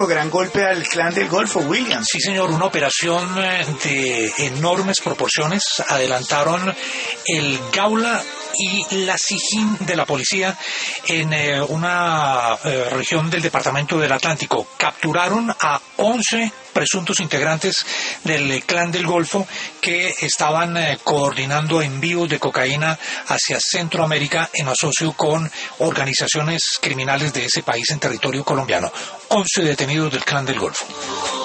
Gran golpe al clan del Golfo, William. Sí, señor, una operación de enormes proporciones. Adelantaron el Gaula y la Sijín de la policía en una región del departamento del Atlántico. Capturaron a 11 presuntos integrantes del clan del Golfo que estaban coordinando envíos de cocaína hacia Centroamérica en asocio con organizaciones criminales de ese país en territorio colombiano. 11 detenidos del clan del Golfo.